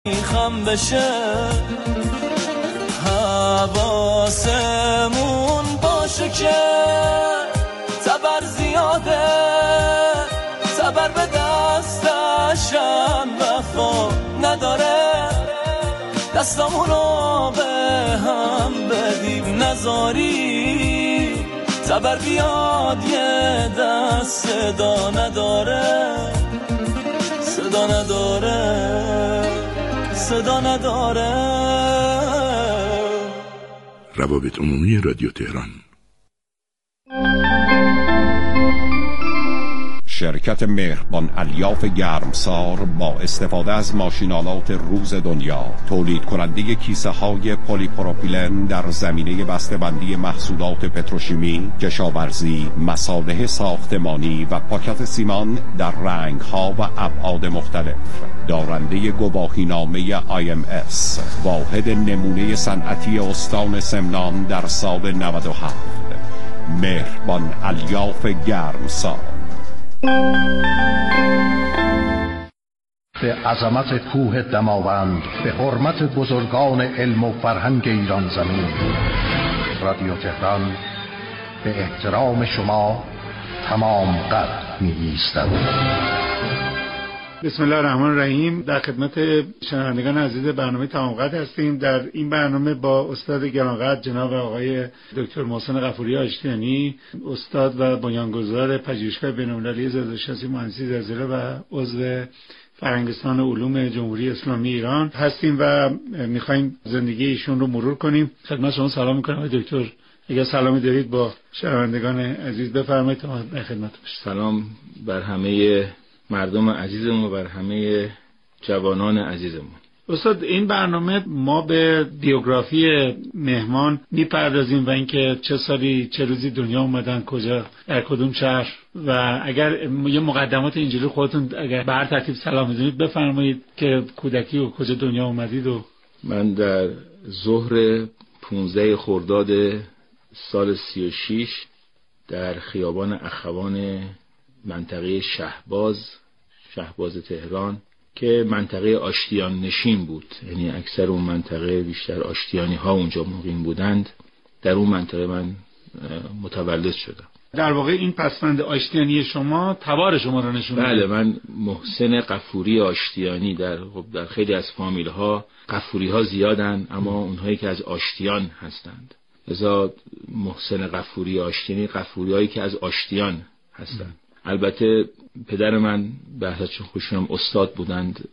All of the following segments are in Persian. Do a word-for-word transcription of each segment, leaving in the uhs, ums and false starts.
خم بشه حواسمون باشه که تبر زیاده تبر به دستشم وفا نداره دستامونو به هم بدیم نزاری تبر بیاد یه دست صدا نداره صدا نداره صدا نداره. روابط عمومی رادیو تهران. شرکت مهربان الیاف گرمسار با استفاده از ماشینالات روز دنیا تولید کننده کیسه های پلی پروپیلن در زمینه بسته‌بندی محصولات پتروشیمی، کشاورزی، مصالح ساختمانی و پاکت سیمان در رنگ ها و ابعاد مختلف. دارنده گواهینامه آی ام اس، واحد نمونه صنعتی استان سمنان در سال نود و هفت. مهربان الیاف گرمسار. به عظمت کوه دماوند، به حرمت بزرگان علم و فرهنگ ایران زمین، رادیو تهران به احترام شما تمام قد می ایستد. بسم الله الرحمن الرحیم. در خدمت شنوندگان عزیز برنامه تمام قد هستیم. در این برنامه با استاد گرانقدر جناب آقای دکتر محسن غفوری آشتیانی، استاد و بنیانگذار پژوهشگاه بین‌المللی زلزله‌شناسی مهندسی زلزله و عضو فرهنگستان علوم جمهوری اسلامی ایران هستیم و می‌خوایم زندگی ایشون رو مرور کنیم. خدمت شما سلام می‌کنم دکتر. اگر سلامی دارید با شنوندگان عزیز بفرمایید تا در خدمت باشیم. سلام بر همه مردم عزیزمون و بر همه جوانان عزیزمون. استاد، این برنامه ما به بیوگرافی مهمان میپردازیم و اینکه چه سالی چه روزی دنیا اومدن، کجا، در کدوم شهر، و اگر یه مقدمات اینجوری خودتون اگر به هر ترتیب سلام میدونید بفرمایید که کودکی و کجا دنیا اومدید. و من در ظهر پانزده خرداد سال سی و شش در خیابان اخوان منطقه شهباز شهباز تهران که منطقه آشتیان نشین بود، یعنی اکثر اون منطقه بیشتر آشتیانی ها اونجا مقیم بودند، در اون منطقه من متولد شدم. در واقع این پسوند آشتیانی شما تبار شما رو نشون میده. بله، من محسن غفوری آشتیانی. در خب در خیلی از فامیل ها غفوری ها زیادن، اما اونهایی که از آشتیان هستند، لذا محسن غفوری آشتیانی، غفوری هایی که از آشتیان هستند. البته پدر من به حضرتشون خوشونم استاد بودند،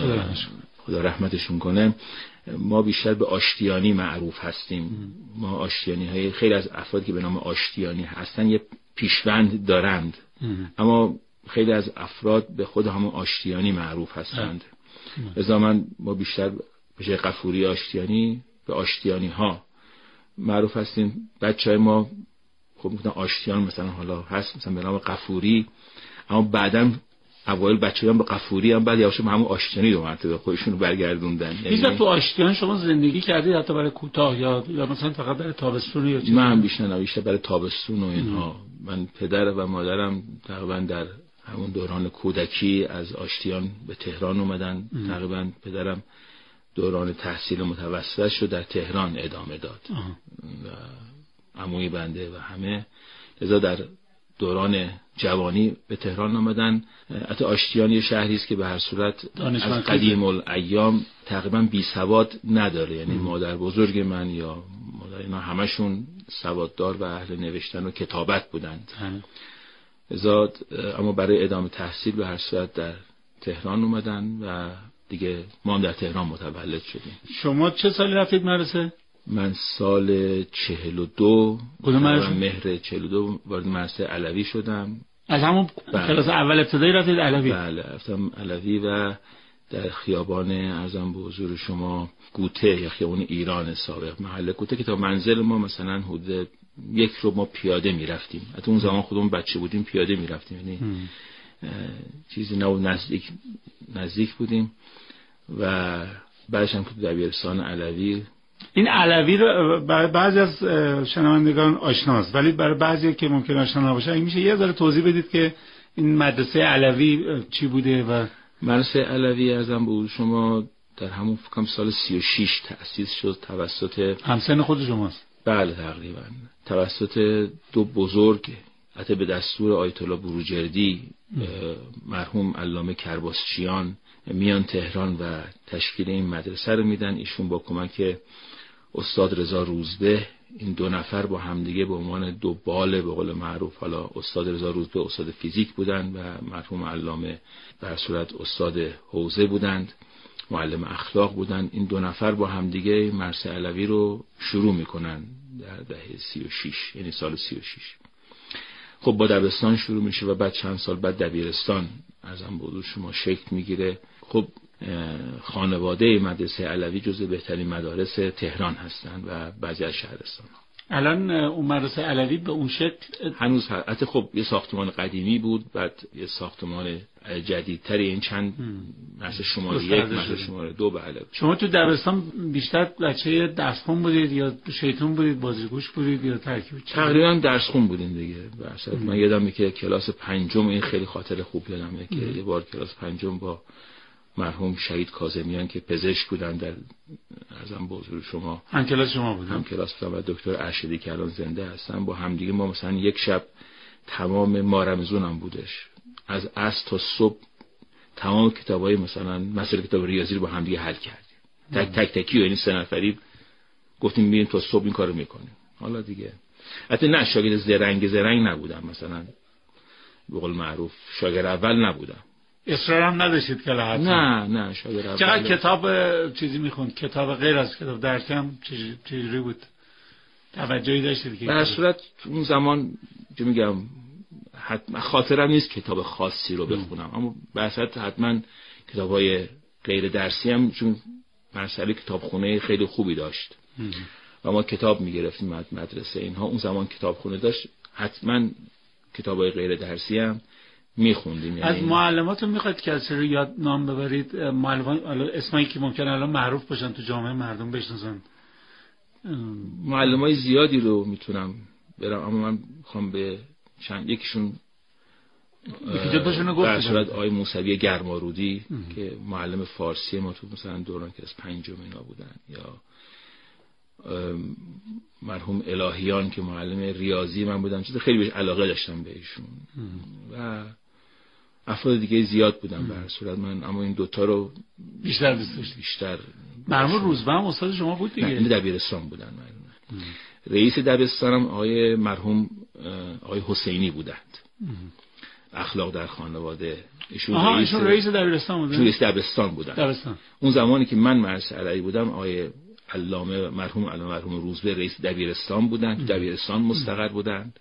خدا رحمتشون کنه. ما بیشتر به آشتیانی معروف هستیم. ما آشتیانی های خیلی از افرادی که به نام آشتیانی هستن یه پیشوند دارند، اما خیلی از افراد به خود همون آشتیانی معروف هستند. لذا من ما بیشتر به جای غفوری آشتیانی به آشتیانی ها معروف هستیم. بچهای ما خب میگن آشتیان مثلا حالا هست مثلا به نام غفوری، اما بعداً اوایل بچه‌ها به غفوری هم بعد یواش همون آشتیانی دو مرتبه خودشون رو برگردوندن. یعنی تو آشتیان شما زندگی کردید حتی برای کوتاه یا یا مثلا فقط برای تابستون یا چیزی؟ من بیشتر بیشتر برای تابستون و اینها. من پدر و مادرم تقریبا در همون دوران کودکی از آشتیان به تهران اومدن. تقریبا پدرم دوران تحصیل متوسطش رو در تهران ادامه داد و عموی بنده و همه، لذا در دوران جوانی به تهران آمدن. حتی آشتیان یه شهری است که به هر صورت از قدیم الایام تقریبا بی سواد نداره، یعنی مادر بزرگ من یا مادر اینا همشون سواددار و اهل نوشتن و کتابت بودند. لذا اما برای ادامه تحصیل به هر صورت در تهران اومدن و دیگه ما هم در تهران متولد شدیم. شما چه سالی رفتید مدرسه؟ من سال چهل و دو مهر چهل و دو وارد مدرسه علوی شدم. از همون کلاس اول ابتدایی رفتید علوی؟ بله، رفتم علوی و در خیابان ارزم به حضور شما گوته یا خیابان ایران سابق محل گوته که تا منزل ما مثلا حدود یک رو ما پیاده میرفتیم. حتی اون زمان خودمون بچه بودیم پیاده میرفتیم، یعنی چیزی نه نزدیک نزدیک بودیم. و بعدش هم که دبیرستان علوی. این علوی رو برای بعضی از شنوندگان آشناست، ولی برای بعضی که ممکن آشنا نباشه اگه میشه یه ذره توضیح بدید که این مدرسه علوی چی بوده؟ و مدرسه علوی ارزم به شما در همون فکرم سال سی و شش تأسیس شد توسط همسن خود شماست. بله تقریبا توسط دو بزرگ، حتی به دستور آیت الله بروجردی مرحوم علامه کرباسچیان میان تهران و تشکیل این مدرسه رو میدن. ایشون با کمک استاد رضا روزبه، این دو نفر با همدیگه به عنوان دو باله به قول معروف، حالا استاد رضا روزبه استاد فیزیک بودن و مرحوم علامه در صورت استاد حوزه بودند، معلم اخلاق بودن. این دو نفر با همدیگه مدرسه علوی رو شروع میکنن در دهه سی و شش، یعنی سال سی و شش. خب با دبستان شروع میشه و بعد چند سال بعد دبیرستان ازم بود شما شکل میگیره. خب خانواده مدرسه علوی جزو بهترین مدارس تهران هستند و بعضی از شهرستان ها. الان اون مدرسه علوی به اون شکل هنوز حتی خب یه ساختمان قدیمی بود، بعد یه ساختمان جدیدتری، این چند مدرسه شماره یک مدرسه شماره دو. بله. شما تو دبستان بیشتر بچه درسخون بودید یا شیطون بودید، بازیگوش بودید یا ترکیب؟ تقریبا درسخون بودیم دیگه. مثلا من یادمه که کلاس پنجم، این خیلی خاطر خوب یادمه که یه بار کلاس پنجم با مرحوم شهید کاظمیان که پزشک بودن در ازم بزرگ شما هم کلاس شما بودن، هم کلاس بودن و دکتر ارشدی که الان زنده هستن، با همدیگه ما مثلا یک شب تمام ماه رمضان هم بودش، از عصر تا صبح تمام کتابای مثلا مثلا کتاب ریاضی رو با همدیگه حل کردیم، تک تک تکی، یعنی سه نفری گفتیم میریم تا صبح این کارو میکنیم. حالا دیگه حتی نه شاگرد زرنگ زرنگ نبودم، مثلا به قول معروف شاگرد اول نبودم. اصرار هم نداشتید که لحظه؟ نه نه شاگرد اول. چقدر کتاب چیزی میخوند؟ کتاب غیر از کتاب درسی هم چجوری بود؟ توجهی داشتید که؟ به صورت اون زمان چه میگم حتما خاطرم نیست کتاب خاصی رو بخونم، اما به اصالت حتما کتابای غیر درسی هم، چون مسئله کتابخونه خیلی خوبی داشت و ما کتاب میگرفتیم مدرسه اینها. اون زمان کتابخونه داشت، حتما کتابای غیر درسی هم میخوندیم. از معلماتون میخواید کسی رو یاد نام ببرید؟ معلمان اسمایی که ممکنه الان معروف باشن تو جامعه مردم بشناسن. معلمای زیادی رو میتونم برم، اما من میخوام به چند یکیشون در صورت آقای موسوی گرمارودی که معلم فارسی ما تو مثلا دوران که از پنجم اینا بودن، یا مرحوم الهیان که معلم ریاضی من بودن، چیز خیلی بهش علاقه داشتم بهشون و افراد دیگه زیاد بودن. به هر صورت من اما این دوتا رو بیشتر دوست داشتم. بیشتر مرحوم روزبه هم استاد شما بود دیگه؟ نه، دبیرستان بودن. من رئیس دبستانم آقای مرحوم آقای حسینی بودند، اخلاق در خانواده. ایشون رئیس رئیس دبیرستان بودن. رئیس دبستان بودن. دبستان. اون زمانی که من مدرسه علوی بودم آقای علامه مرحوم علامه مرحوم روزبه رئیس دبیرستان بودن، تو دبیرستان مستقر بودند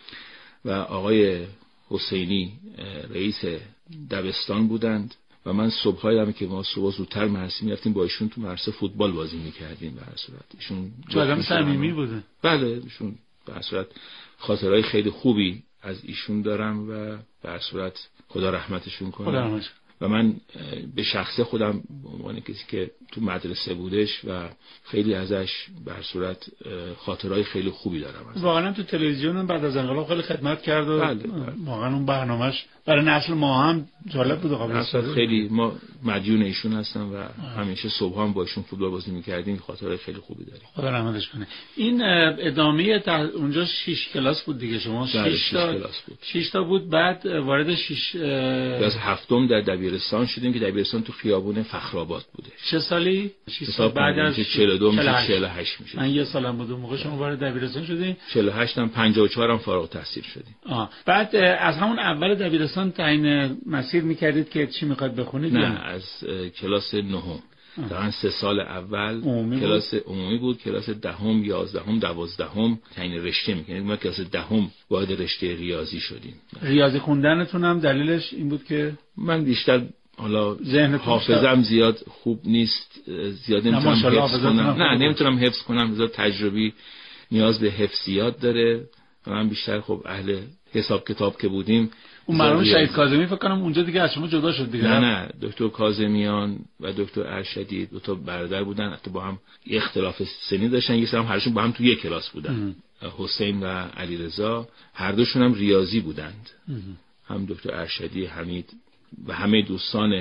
و آقای حسینی رئیس دبستان بودند و من صبح‌های هم که ما صبح زودتر مدرسه می‌رفتیم با ایشون تو مدرسه فوتبال بازی می‌کردیم. به هر صورت ایشون تو آدم صمیمی بوده. بله ایشون به هر صورت خاطرهای خیلی خوبی از ایشون دارم و به هر صورت خدا رحمتشون کنه. خدا رحمتش. و من به شخصه خودم به عنوان کسی که تو مدرسه بودش و خیلی ازش به هر صورت خاطرهای خیلی خوبی دارم. واقعا تو تلویزیون بعد از انقلاب خیلی خدمت کرد و بله بله. واقعا اون برنامه‌اش برای نسل ما هم جالب بود. قبل از خیلی ما مدیون ایشون هستم و همیشه صبح هم با ایشون فوتبال بازی می‌کردیم، خاطرهای خیلی خوبی داریم. خدا رحمتش کنه. این ادامه اونجا شش کلاس بود دیگه، شما شش تا کلاس بود. شش تا بود، بعد وارد شش کلاس هفتم در دبیرستان شدیم که دبیرستان تو خیابون فخرآباد بوده. چه سالی؟ شش سال بعد از چهل و دو میشه چهل و هشت میشه. من یه سالم بود اون موقع شما وارد دبیرستان شدین. چهل و هشت هم پنجاه و چهار هم فارغ التحصیل شدیم. آه. بعد از همون اول دبیرستان تعیین مسیر میکردید که چی میخواید بخونید؟ نه یا؟ از کلاس نهم در سه سال اول کلاس بود. عمومی بود، کلاس دهم، یازدهم، دوازدهم تعیین رشته میکنید. ما کلاس دهم وارد رشته ریاضی شدیم. ریاضی خوندنتون هم دلیلش این بود که من بیشتر حالا حافظم زیاد خوب نیست، زیاد نمیتونم حفظ کنم. نه نمیتونم حفظ کنم، زیاد تجربی نیاز به حفظیات داره و من بیشتر خب اهل حساب کتاب که بودیم. اون مرحوم شهید کاظمی فکر کنم اونجا دیگه از شما جدا شد دیگه. نه نه دکتر کاظمیان و دکتر ارشدی دو تا برادر بودن، حتی با هم یه اختلاف سنی داشتن، یه سری هم هرشون با هم تو یک کلاس بودن. حسین و علیرضا هر دوشون هم ریاضی بودند. هم دکتر ارشدی حمید و همه دوستان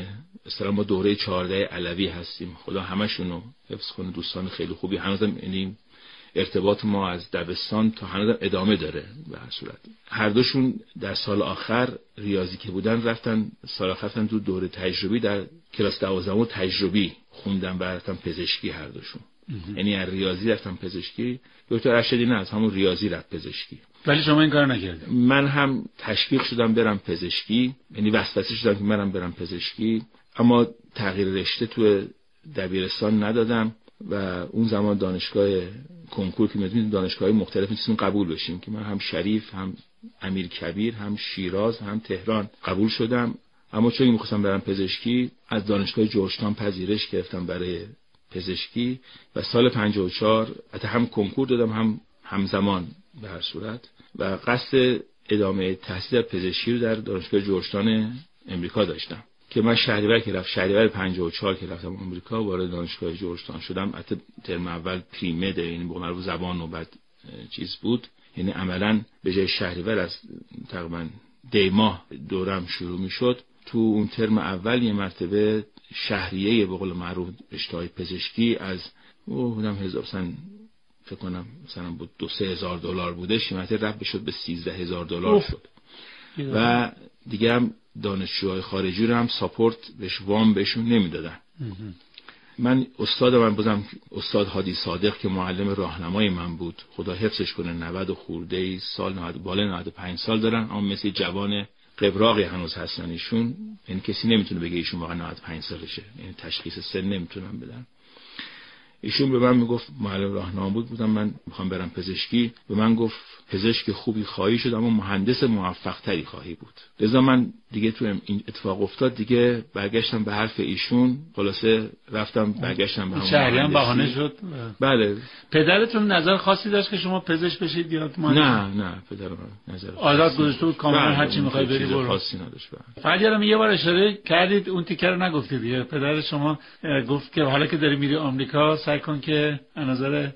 اصلا ما دوره چهارده علوی هستیم، خدا همشونو حفظ کنه، دوستان خیلی خوبی هنوزم، یعنی ارتباط ما از دبستان تا هنوز ادامه داره. به هر صورت هر دوشون در سال آخر ریاضی که بودن رفتن سال آخر رفتن تو دوره تجربی در کلاس دوازدهم تجربی خوندن و رفتن پزشکی هر دوشون. یعنی از ریاضی رفتن پزشکی، دکتر ارشدی نه از همون ریاضی رفت پزشکی. ولی شما این کار نکردید. من هم تشویق شدم برم پزشکی، یعنی وسوسه شدم که منم برم پزشکی، اما تغییر رشته تو دبیرستان ندادم و اون زمان دانشگاه کنکور که می‌دونید دانشگاه‌های مختلف می‌تونیم قبول بشیم که من هم شریف، هم امیرکبیر، هم شیراز، هم تهران قبول شدم. اما چون می‌خواستم برم پزشکی از دانشگاه جورجتاون پذیرش گرفتم برای پزشکی و سال پنجاه و چهار حتی هم کنکور دادم هم همزمان به هر صورت و قصد ادامه تحصیل در پزشکی رو در دانشگاه جورجتاون امریکا داشتم که من شهریور که رفت شهریور پنجاه و چهار که رفتم آمریکا وارد دانشگاه جورجتاون شدم. حتی ترم اول پریمد، یعنی به قول زبان و بعد چیز بود، یعنی عملاً به جای شهریور از تقریبا دی ماه دورم شروع میشد. تو اون ترم اول یه مرتبه شهریه به قول معروف رشته پزشکی از او بودم هزار مثلا فکر کنم مثلا بود دو سه هزار دلار بودش، مرتبه رفت بشد به سیزده هزار دلار شد و دیگه هم دانشجوهای خارجی رو هم ساپورت بهش وام بهشون نمیدادن. من استاد من بودم استاد هادی صادق که معلم راهنمای من بود، خدا حفظش کنه، نود و خورده ای سال، نود بالای نود و پنج سال دارن، اما مثل جوان قبراقی هنوز هستن ایشون، یعنی کسی نمیتونه بگه ایشون واقعا نود و پنج سالشه، یعنی تشخیص سن نمیتونن بدن. ایشون به من میگفت معلم راهنما بود بودم من میخوام برم پزشکی، به من گفت پزشک خوبی خواهی شد اما مهندس موفق تری خواهی بود. لذا من دیگه تو این اتفاق افتاد دیگه برگشتم به حرف ایشون، خلاصه رفتم برگشتم به همون شهریان بهانه شد. بله. پدرتون نظر خاصی داشت که شما پزشک بشید یا مهندس؟ نه نه پدرم نظر آزاد گذاشته بود کاملا هر چی میخوای بری برو. خاصی نداشت. فقط یه بار اشاره کردید اون تیکه رو نگفتید دیگه. پدر شما گفت که حالا که داری میری آمریکا سعی کن که از نظر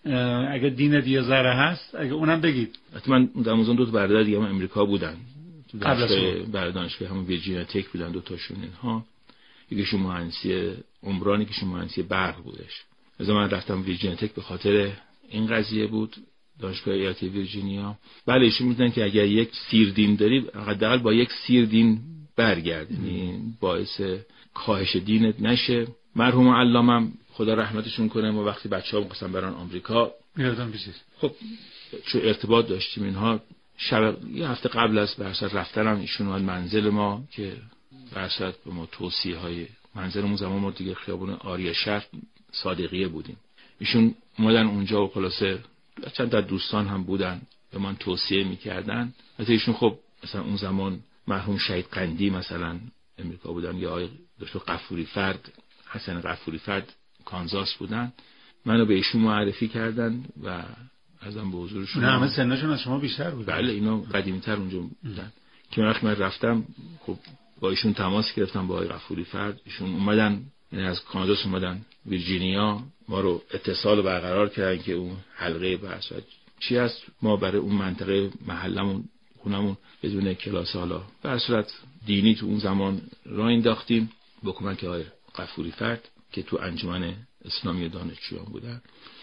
اگه دین دیگه ذره هست اگه اونم بگید. حتما در موزون دو تا برادر دیگه هم امریکا بودن تو دانشگاه دانشگاه همون ویرجینیا تک بودن، دو تاشون اینها، یکیشون مهندسی عمرانی یکیشون مهندسی برق بودش. از من رفتم ویرجینیا تک به خاطر این قضیه بود، دانشگاه ایالتی ویرجینیا. بله ایشون میگن که اگر یک سیر دین داری حداقل با یک سیر دین برگرد، یعنی باعث کاهش دینت نشه. مرحوم علامم خدا رحمتشون کنه، ما وقتی بچه‌ها می‌خواستن برن آمریکا میادم بشید، خب چون ارتباط داشتیم اینها، شب یه هفته قبل از برسات رفتنم ایشون اومد منزل ما که برسات به ما توصیه‌های منزلمون، زمان ما دیگه خیابون آریه شهر صادقیه بودیم، ایشون اومدن اونجا و خلاصه چند تا دوستان هم بودن به من توصیه می‌کردن. البته ایشون خب مثلا اون زمان مرحوم شهید قندی مثلا امریکا بودن یا آقای دکتر غفوری فرد حسن غفوری فرد کانزاس بودن، منو به ایشون معرفی کردن و ازم به حضور شما. نه همه سنشون از شما بیشتر بود. بله اینا قدیمی‌تر اونجا بودن که وقتی من رفتم خب با ایشون تماس گرفتم با آقای غفوری فرد، ایشون اومدن یعنی از کانزاس اومدن ویرجینیا، ما رو اتصال برقرار کردن که اون حلقه بحث چی هست، ما برای اون منطقه محلمون خونمون بدون کلاس حالا به هر صورت دینی تو اون زمان راه انداختیم با کمک آقای غفوری فرد که تو انجمن اسلامی دانشجویان بودن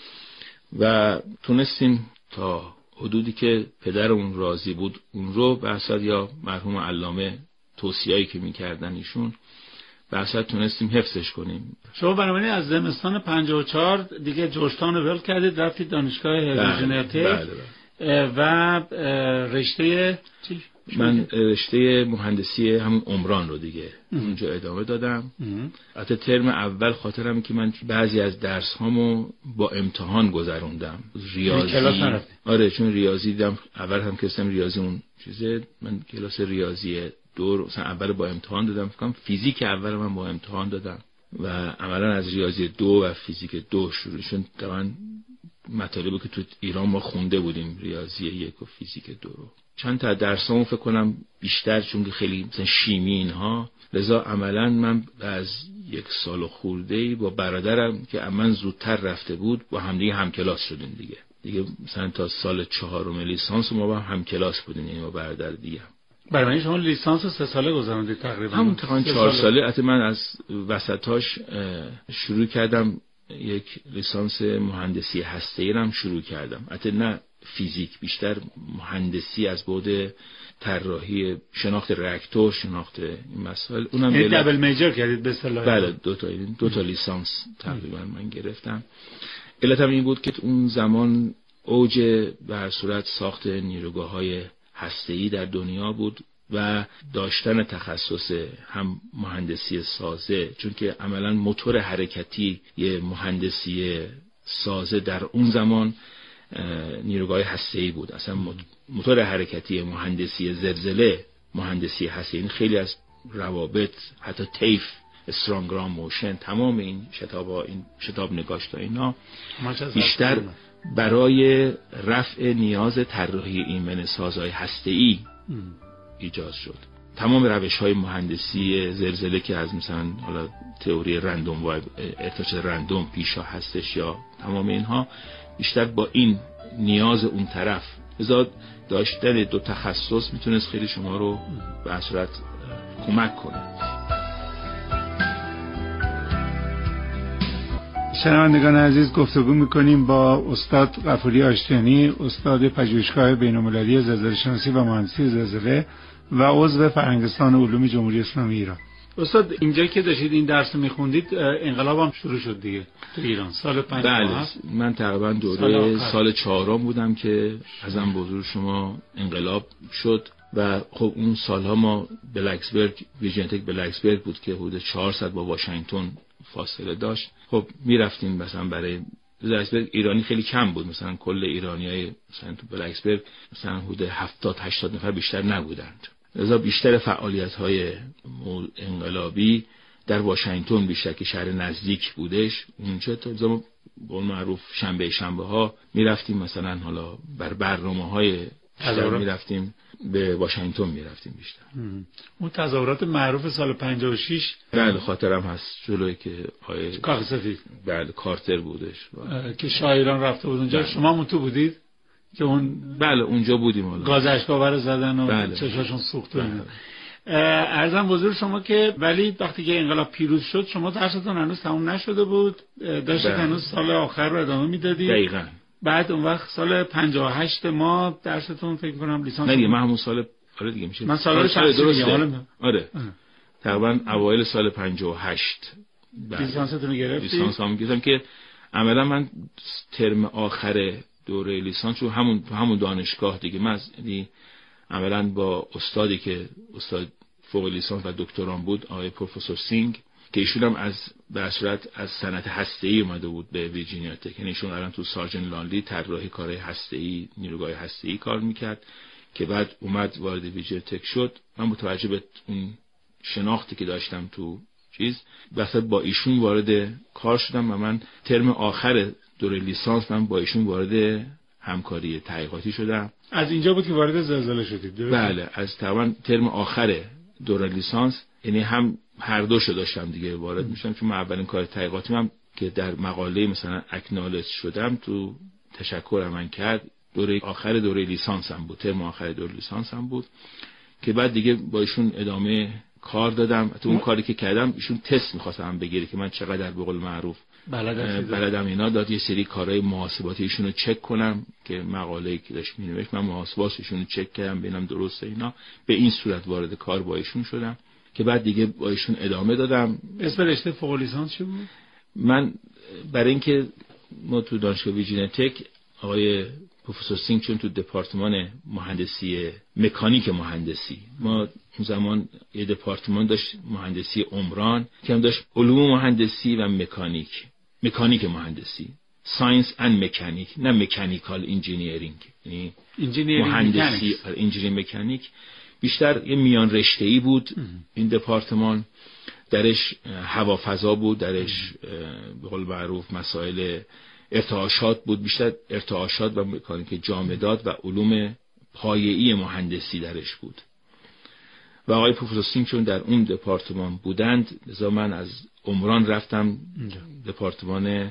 و تونستیم تا حدودی که پدرمون راضی بود اون رو به اصل یا مرحوم علامه توصیه‌ای که می‌کردن ایشون به اصل تونستیم حفظش کنیم. شما بنابراین از زمستان پنجاه و چهار دیگه جورجتاون رو ول کردید رفتید دانشگاه ویرجینیا تک و رشته چی؟ من رشته مهندسی همون عمران رو دیگه اونجا ادامه دادم. حتی ترم اول خاطرم که من بعضی از درس هامو با امتحان گذروندم. ریاضی آره چون ریاضی دیدم اول هم که اسم ریاضی اون چیزه، من کلاس ریاضی دو مثلا اول با امتحان دادم، فکر کنم فیزیک اول من با امتحان دادم و عملا از ریاضی دو و فیزیک دو شروع شد. طبعا مطالبی که تو ایران ما خونده بودیم ریاضی یک و فیزیک دو رو، چند تا درسامو فکر کنم بیشتر چون که خیلی مثلا شیمی اینها، لذا عملا من از یک سال و خورده‌ای با برادرم که من زودتر رفته بود با هم دیگه هم کلاس شدیم دیگه دیگه مثلا تا سال چهارم لیسانس ما با هم کلاس بودیم، یعنی با برادر دیگه. برای شما لیسانس سه ساله گذروندید تقریبا؟ همون تقریبا چهار ساله. حتی من از وسطاش شروع کردم یک لیسانس مهندسی هسته‌ای رو هم شروع کردم. حتی نه فیزیک، بیشتر مهندسی از بعد طراحی، شناخت راکتور، شناخت این مسائل. اونم یعنی دبل میجر کردید به اصطلاح؟ بله، دو تا دو تا لیسانس تقریبا من گرفتم. علتم این بود که اون زمان اوج به هر صورت ساخت نیروگاه‌های هسته‌ای در دنیا بود و داشتن تخصص هم مهندسی سازه، چون که عملاً موتور حرکتی یه مهندسی سازه در اون زمان نیروگاه هسته‌ای بود. اصلا موتور حرکتی مهندسی زلزله مهندسی هسته‌ای. این خیلی از روابط، حتی طیف، استرانگرام موشن، تمام این شتاب‌ها، این شتاب نگاشت‌ها، اینا بیشتر برای رفع نیاز طراحی ایمن سازهای هسته‌ای ایجاد شد. تمام روش‌های مهندسی زلزله که از مثلا حالا تئوری رندوم و ارتعاش رندوم پیشا هستش یا تمام اینها بیشتر با این نیاز اون طرف، لذا داشتن دو تخصص میتونست خیلی شما رو به صورت کمک کنه. شنوندگان عزیز، گفتگو میکنیم با استاد غفوری آشتیانی، استاد پژوهشگاه بین‌المللی زلزله‌شناسی و مهندسی زلزله و عضو فرهنگستان علوم جمهوری اسلامی ایران. استاد، اینجا که داشتید این درس میخوندید انقلاب هم شروع شد دیگه تو ایران سال پنجاه و هفت؟ بله، من تقریبا دوره سال, سال چهارم بودم که ازم بزرگ شما انقلاب شد و خب اون سالها ما بلکسبرگ، ویژن تک بلکسبرگ بود که حدود چهارصد با واشنگتن فاصله داشت. خب میرفتیم مثلا برای بلکسبرگ، ایرانی خیلی کم بود، مثلا کل ایرانیای مثلا تو بلکسبرگ مثلا حدود هفتاد هشتاد نفر بیشتر نبودند. لذا بیشتر فعالیت‌های انقلابی در واشنگتن بیشتر که شهر نزدیک بودش. اونجا تا زمان به معروف شنبه شنبه ها میرفتیم مثلا حالا بر برنامه‌های میرفتیم به واشنگتن میرفتیم بیشتر. اون تظاهرات معروف سال پنجاه و شش بله خاطرم هست، جلوی که آیه کاخ سفید بله کارتر بودش که شاعران رفته بود اونجا. شما اون تو بودید که اون بله اونجا بودیم، حالا گاز اشکاور زدن و بله. چشاشون سوخت. عرضم بزرگ شما که ولی وقتی که انقلاب پیروز شد شما درستون هنوز تموم نشده بود، داشتید هنوز سال آخر رو ادامه میدادید. دقیقاً. بعد اون وقت سال پنجاه و هشت ما درستون فکر کنم لیسانس نه دیگه، من همون سال آره دیگه میشه من سال درسته آره تقریبا اوایل سال پنجاه و هشت لیسانستون رو گرفتید؟ لیسانس هم گرفتم که عملا من ترم آخر دوره لیسانس رو همون همون دانشگاه دیگه من یعنی عملا با استادی که استاد فوق لیسانس و دکتران بود، آقای پروفسور سینگ، که ایشون هم از به صورت از صنعت هسته‌ای اومده بود به ویرجینیا تک، یعنی ایشون الان تو سارجن لانلی طراحی کارهای هسته‌ای، نیروگاه هسته‌ای کار میکرد که بعد اومد وارد ویرجینیا تک شد. من متوجه به اون شناختی که داشتم تو چیز واسه با ایشون وارد کار شدم و من ترم آخر دوره لیسانس من با ایشون وارد همکاری تحقیقاتی شدم. از اینجا بود که وارد زلزله شدید؟ بله، از تقریبا ترم آخر دوره لیسانس، یعنی هم هر دوشو داشتم دیگه وارد میشم، چون من اولین کار تحقیقاتی هم که در مقاله مثلا اکنالج شدم تو تشکر من کرد دوره آخر دوره لیسانس هم بود، ترم آخر دوره لیسانس هم بود که بعد دیگه با ایشون ادامه کار دادم. تو اون کاری که کردم ایشون تست می‌خواستم بگیره که من چقدر به قول معروف بلدم اینا، داد یه سری کارهای محاسباتی ایشونو چک کنم که مقاله‌ای که داشت می‌نوشت من محاسباتش ایشونو چک کردم ببینم درسته اینا. به این صورت وارد کار با ایشون شدم که بعد دیگه با ایشون ادامه دادم. اسم رشته فوق لیسانس چی بود؟ من برای اینکه ما تو دانشگاه ویرجینیا تک آقای پروفسور سینگ چون تو دپارتمان مهندسی مکانیک مهندسی، ما اون زمان یه دپارتمان داشت مهندسی عمران که هم داشت علوم مهندسی و مکانیک، مکانیک مهندسی، ساینس اند مکانیک، نه مکانیکال انجینیرینگ، یعنی مهندسی انجینیرینگ مکانیک. بیشتر یه میان رشته‌ای بود این دپارتمان، درش هوافضا بود، درش به قول معروف مسائل ارتعاشات بود، بیشتر ارتعاشات و مکانیک جامدات و علوم پایه‌ای مهندسی درش بود. و آقای پروفسور سینگ چون در اون دپارتمان بودند، لذا من از عمران رفتم دپارتمان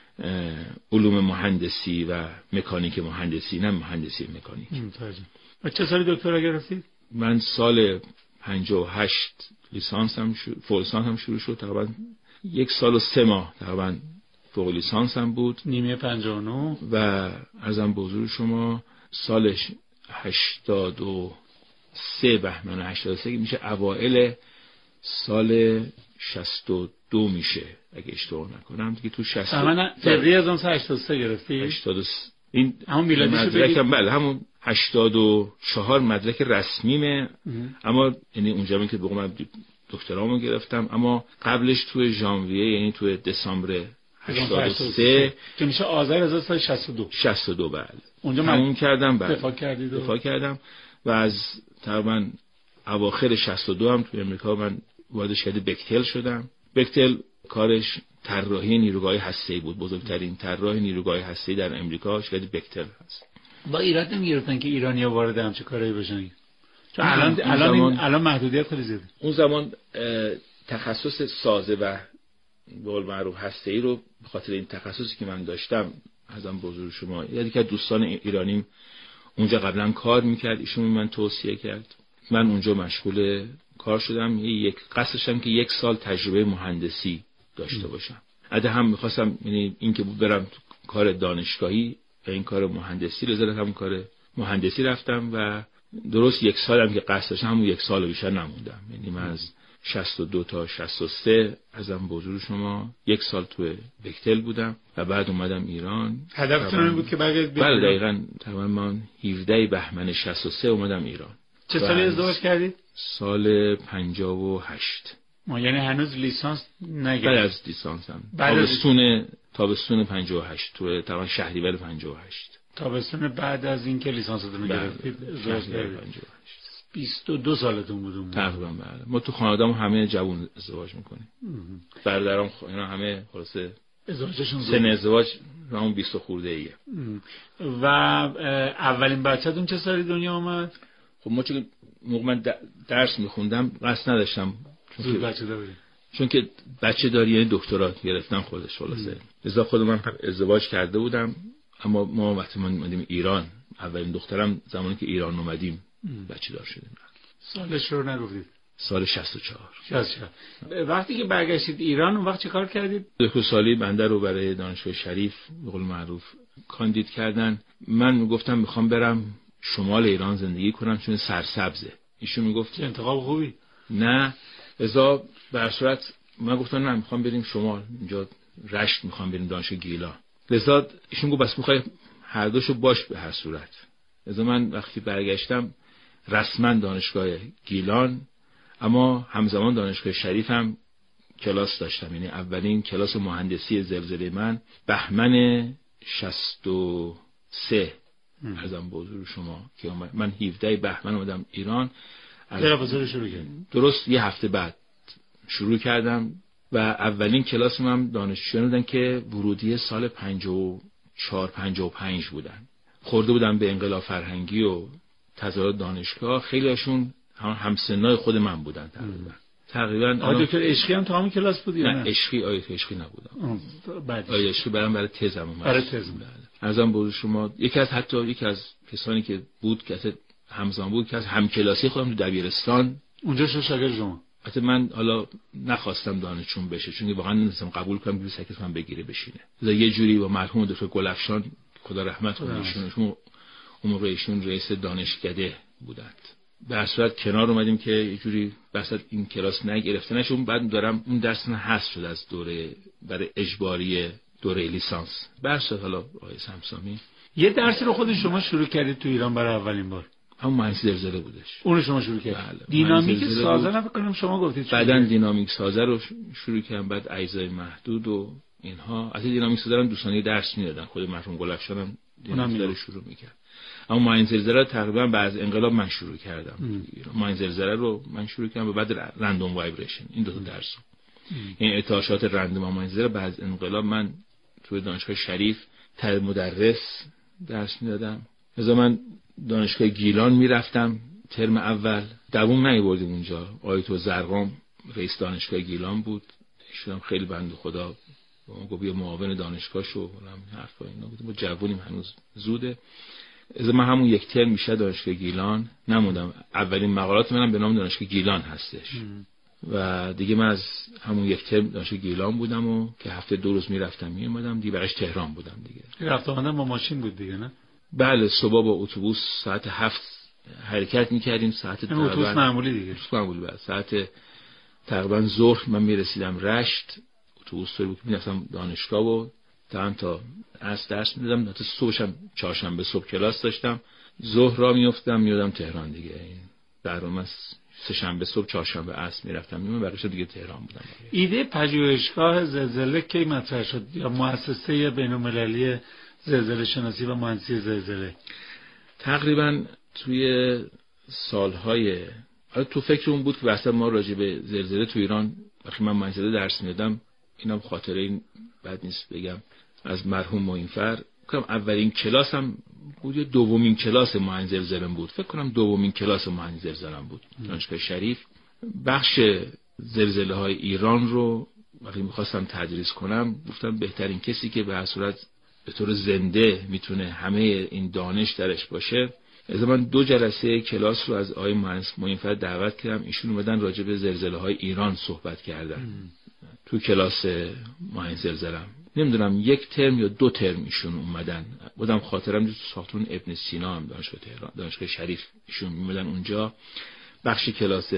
علوم مهندسی و مکانیک مهندسی، نه مهندسی مکانیک. و چه سالی دکترا گرفتید؟ من سال پنجاه و هشت لیسانسم شروع فوق لیسانس هم شروع شد. تقریبا یک سال و سه ماه تقریبا فوق لیسانس هم بود. نیمه پنجاه و نه و عرضم به حضور شما سال هشتاد و سه بهمن هشتاد و سه میشه اوائل سال شصت و دو میشه اگه اشتباه نکنم دیگه. تو شصت من فوریه از اون سال هشتاد و سه گرفتی؟ هشتاد و سه این همون میلادیشو بگید؟ بله همون هشتاد و چهار مدرک رسمیمه. اما یعنی اونجا که بگم من دکترامو گرفتم، اما قبلش تو ژانویه یعنی تو دسامبر هشتاد و سه که میشه آذر هزار و سیصد و شصت و دو شصت و دو بله اونجا من کردم. بله دفاع کردید دفاع کردم و از تقریبا اواخر شصت و دو هم توی امریکا من وارد شرکت بکتل شدم. بکتل کارش طراحی نیروگاه هسته‌ای بود، بزرگترین طراح نیروگاه هسته‌ای در امریکا شرکت بکتل هست. با ایراد نمیگرفتن که ایرانی‌ها وارد همچین کارایی بشن؟ چون الان الان زمان... الان محدودیت خیلی زیاده. اون زمان تخصص سازه و به قول معروف هسته‌ای رو به خاطر این تخصصی که من داشتم ازم بزرگ شما یعنی که دوستان ایرانیم اونجا قبلا کار میکرد، ایشون من توصیه کرد، من اونجا مشغول کار شدم. یک قصدشم که یک سال تجربه مهندسی داشته باشم. عده هم میخواستم یعنی این که برم تو کار دانشگاهی و این کار مهندسی لذت هم کار مهندسی رفتم و درست یک سالم که قصد داشتم همون یک سال بیشتر نموندم. یعنی من از شصت و دو تا شصت و سه ازم بزرگ شما یک سال تو بکتل بودم و بعد اومدم ایران. هدفتون این بود که برگردید؟ بله دقیقاً. تقریبا من هفده بهمن شصت و سه اومدم ایران. چه سالی ازدواج کردید؟ سال پنجاه و هشت. ما یعنی هنوز لیسانس نگرفتید؟ بعد از لیسانسم تابستون تابستون پنجاه و هشت تو تقریبا شهریور پنجاه و هشت. تابستون بعد از اینکه لیسانستون رو گرفتید ازدواج کردید؟ بیست و دو سالتون بود اون تقریبا. بله ما تو خانواده‌مون همه جوان ازدواج میکنیم. برادرام اینا همه خلاصه ازدواجشون سن ازدواج همون بیست خورده ایه. و اولین بچه‌تون چه سالی دنیا اومد؟ خب ما چون موقع من درس میخوندم قصد نداشتم چون که بچه داری چون که بچه داری یعنی دکترا گرفتم خودش خلاصه. لذا خود من ازدواج کرده بودم. اما ما وقتی من اومدیم ایران اولین دخترم زمانی که ایران اومدیم بچه دار شدیم. سالش رو نگفتید؟ سال شصت و چهار. شصت و چهار. وقتی که برگشتید ایران اون وقت چه کار کردید؟ دو سالی بنده رو برای دانشگاه شریف به قول معروف کاندید کردن. من گفتم میخوام برم شمال ایران زندگی کنم چون سرسبزه. ایشون میگفت انتخاب خوبی. نه ازا بر صورت من گفتم نه میخوام بریم شمال، اینجا رشت میخوام بریم دانشگاه گیلان. لذا ایشون گفت بس میخوای هر دوشو باش به هر صورت. ازا من وقتی برگشتم رسما دانشگاه گیلان اما همزمان دانشگاه شریف هم کلاس داشتم. یعنی اولین کلاس مهندسی زلزله من بهمن شصت و سه ارزم بزرگ شما که من هفده بهمن اومدم ایران. درست شروع کردم. درست یه هفته بعد شروع کردم و اولین کلاس من دانشجویان بودن که ورودی سال پنجاه و چهار پنجاه و پنج بودن. خورده بودن به انقلاب فرهنگی و تظاهرات دانشگاه. خیلی هاشون هم همسنای خود من بودن تقریبا. تقریبا آقا دکتر عشقی هم تو همون کلاس بودی؟ نه عشقی آیت عشقی نبودم. بعد آیت عشقی برام برای تزم اومد. برای تزم. ارزم بزرگ شما یکی از حتی یکی از کسانی که بود که همزمان بود که از همکلاسی خودم تو دبیرستان اونجا شو شاگرد شما. البته من حالا نخواستم دانشجوم بشه چون واقعا نمی‌تونستم قبول کنم که سکت من بگیره بشینه. یه جوری با مرحوم دکتر گلفشان خدا رحمت کنه ایشون اون موقع ایشون رئیس دانشکده بودند. به هر صورت کنار اومدیم که یه جوری بسات این کلاس نگرفته نشه. اون بعد دارم اون درس من حذف شد از دوره برای اجباری دوره لیسانس. به هر صورت حالا آقای سمسامی یه درسی رو خود شما شروع کردید تو ایران برای اولین بار؟ همون مهندسی زلزله بودش. اون رو شما شروع کردید؟ بله. دینامیک سازه نفکر کنم شما گفتید. بعداً دینامیک سازه رو شروع کردم، بعد اجزای محدود و اینها. از دینامیک سازه هم دوستانی درس میدادن، خود مرحوم گلفشان هم دینامیک سازه شروع میکرد. اما مهندسی زلزله تقریبا بعد از انقلاب من شروع کردم. مهندسی زلزله رو من شروع کردم و بعد رندوم وایبریشن این دو تا درس. این ارتعاشات رندوم و مهندسی زلزله بعد از انقلاب من توی دانشگاه شریف تر مدرس درس میدادم. مثلا من دانشگاه گیلان میرفتم ترم اول دوام نمیبردیم اونجا. آیت و زرقام رئیس دانشگاه گیلان بود. ایشون خیلی بنده خدا گفت بیا معاون دانشگاه شو، حالا حرفا اینا بود. ما جوونیم هنوز زوده. از من همون یک ترم بیشتر دانشگاه گیلان نموندم. اولین مقالات منم به نام دانشگاه گیلان هستش ام. و دیگه من از همون یک ترم دانشگاه گیلان بودم و که هفته دو روز میرفتم میومدم، دیگه بقیش تهران بودم دیگه. رفت آمدن با ماشین بود دیگه نه؟ بله، صبح با اتوبوس ساعت هفت حرکت میکردیم، ساعت تقریبا اتوبوس معمولی دیگه. اتوبوس معمولی بعد ساعت تقریبا ظهر من میرسیدم رشت، اتوبوس رو میرفتم دانشگاه و تا تا از درس میدادم، تا صبحشم چهارشنبه صبح کلاس داشتم، ظهر را میافتادم میادم تهران دیگه. این برنامه سه شنبه صبح چهارشنبه عصر میرفتم میومدم، بقیش دیگه تهران بودم. ایده پژوهشگاه زلزله کی مطرح شد یا مؤسسه بین‌المللی زلزله شناسی و مهندسی زلزله؟ تقریبا توی سالهای حالا تو فکر اون بود که واسه ما راجع به زلزله تو ایران وقتی من منزله درس میدادم، اینم خاطره این بد نیست بگم از مرحوم معینفر، کنم اولین کلاسم بود یا دومین کلاس مهندسی زلزله بود، فکر کنم دومین کلاس مهندسی زلزله بود دانشگاه شریف. بخش زلزله های ایران رو وقتی میخواستم تدریس کنم گفتم بهترین کسی که به هر صورت به طور زنده میتونه همه این دانش درش باشه. از من دو جلسه کلاس رو از آقای مهندس معینفر دعوت کردم، ایشون اومدن راجع به زلزله های ایران صحبت کردن ام. تو کلاس مهندسی زلزله نمیدونم یک ترم یا دو ترم ایشون اومدن بودم، خاطرم تو ساختمون ابن سینا هم دانشگاه تهران دانشگاه شریف ایشون اومدن اونجا بخش کلاس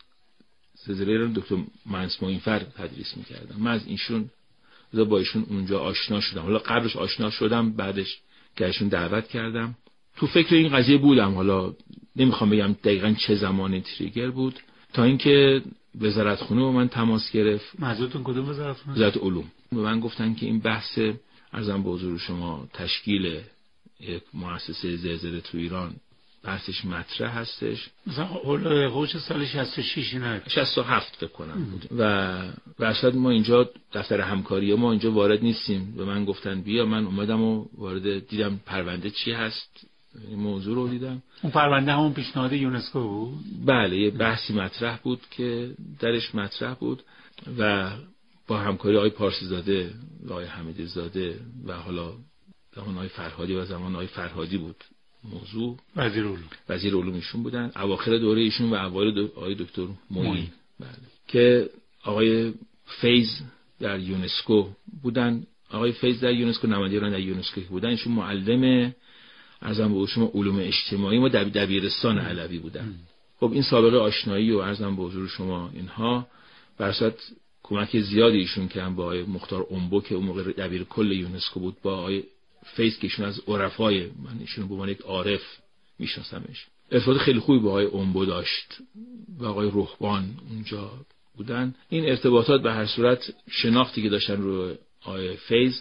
زلزله رو دکتر مهندس معینفر تدریس می‌کردن. من از ایشون با ایشون اونجا آشنا شدم، حالا قبلش آشنا شدم، بعدش که ایشون دعوت کردم تو فکر این قضیه بودم، حالا نمیخوام بگم دقیقاً چه زمانی تریگر بود، تا اینکه وزارتخونه با من تماس گرفت. منظورتون کدوم وزارتخونه؟ وزارت علوم. به من گفتن که این بحث عرضم به حضور شما تشکیل یک مؤسسه زلزله تو ایران بحثش مطرح هستش، مثلا هوش سال شصت و شش نه شصت و هفت فکر کنم بود و واسه ما اینجا دفتر همکاری ما اینجا وارد نیستیم. به من گفتن بیا، من اومدم و وارد دیدم پرونده چی هست، این موضوع رو دیدم. اون پرونده همون پیشنهاد یونسکو بود؟ بله، یه بحثی مطرح بود که درش مطرح بود و با همکاری آقای پارسیزاده و آقای حمیدزاده و حالا زمان آقای فرهادی و زمان آقای فرهادی بود موضوع، وزیر علوم وزیر علوم ایشون بودن، اواخر دوره ایشون و اوایل دو... آقای دکتر معین، بله، که آقای فیض در یونسکو بودن. آقای فیض در یونسکو نماینده ایران در یونسکو بودن، ایشون معلم ارزم به شما علوم اجتماعی و دبیرستان علوی بودن. خب این سابقه آشنایی و ارزم به حضور شما اینها برصد کمک زیادی ایشون که هم با آقای مختار انبو که اون موقع دبیر کل یونسکو بود، با آقای فیض که ایشون از عرفای من ایشون به عنوان یک عارف میشناسمش، ارتباط خیلی خوبی با آقای انبو داشت و آقای رهبان اونجا بودن. این ارتباطات به هر صورت شناختی که داشتن رو آقای فیض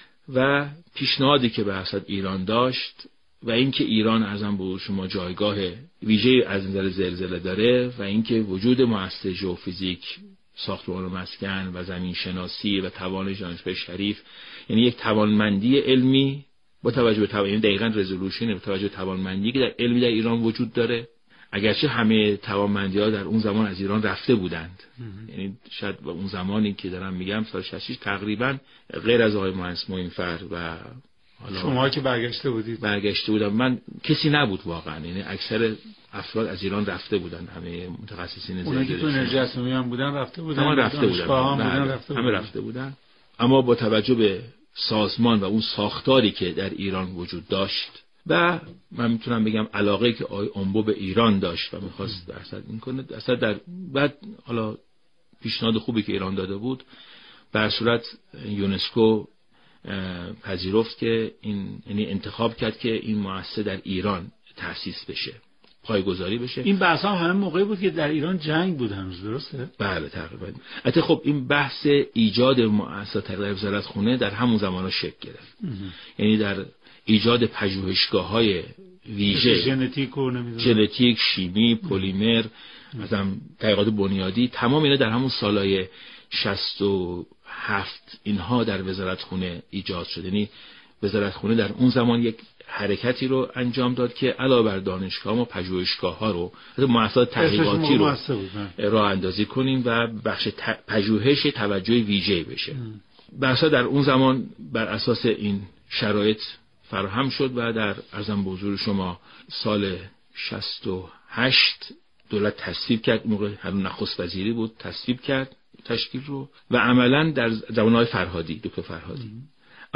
و پیشنهادی که به حسب ایران داشت و اینکه ایران ارزم به شما جایگاه ویژه از نظر زلزله داره و اینکه وجود مؤسسه ژئوفیزیک، ساختمان و مسکن و زمین شناسی و توان دانشگاه شریف، یعنی یک توانمندی علمی با توجه به توان دقیقاً رزولوشن با توجه به توانمندی که در علمی در ایران وجود داره، اگرچه همه توانمندی‌ها در اون زمان از ایران رفته بودند. یعنی شاید با اون زمانی که دارم میگم سال شصت و شش تقریبا غیر از آقای مهندس معینفر و شما که برگشته بودید برگشته بودم من کسی نبود واقعا، یعنی اکثر افراد از ایران رفته بودن، همه متخصصین زلزله اونایی که تو انرژی اتمی هم بودن رفته بودن، همه رفته بودن, هم بودن, بودن رفته همه رفته بودن. اما با توجه به سازمان و اون ساختاری که در ایران وجود داشت و من میتونم بگم علاقه که آقای انبو به ایران داشت و میخواست درصد این کنه، اصلا در بعد حالا پیشنهاد خوبی که ایران داده بود، به صورت یونسکو پذیرفت که این یعنی انتخاب کرد که این مؤسسه در ایران تأسیس بشه، پایه‌گذاری بشه. این بحث هم همه موقعی بود که در ایران جنگ بود هنوز، درسته؟ بله تقریبا. البته خب این بحث ایجاد مؤسسه تقریبا وزارتخونه در همون زمانا شکل گرفت. یعنی در ایجاد پژوهشگاه‌های ویژه ژنتیک و نمیدونم ژنتیک، شیمی، پلیمر، مثلا تحقیقات بنیادی، تمام اینا در همون سالهای شصت و هفت اینها در وزارتخونه ایجاد شد. یعنی وزارتخونه در اون زمان یک حرکتی رو انجام داد که علاوه بر دانشگاه و پژوهشگاه‌ها رو، مؤسسات تحقیقاتی رو راه اندازی کنیم و بخش پژوهش توجه ویژه‌ای بشه. بحثا در اون زمان بر اساس این شرایط فراهم شد و در ارزم به حضور شما سال شصت و هشت دولت تصویب کرد. موقع هرون نخست وزیری بود، تصویب کرد تشکیل رو و عملاً در زمان آقای فرهادی، دکتر فرهادی